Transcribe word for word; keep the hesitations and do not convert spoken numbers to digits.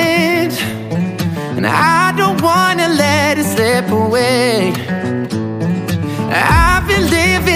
moment, and I don't wanna let it slip away.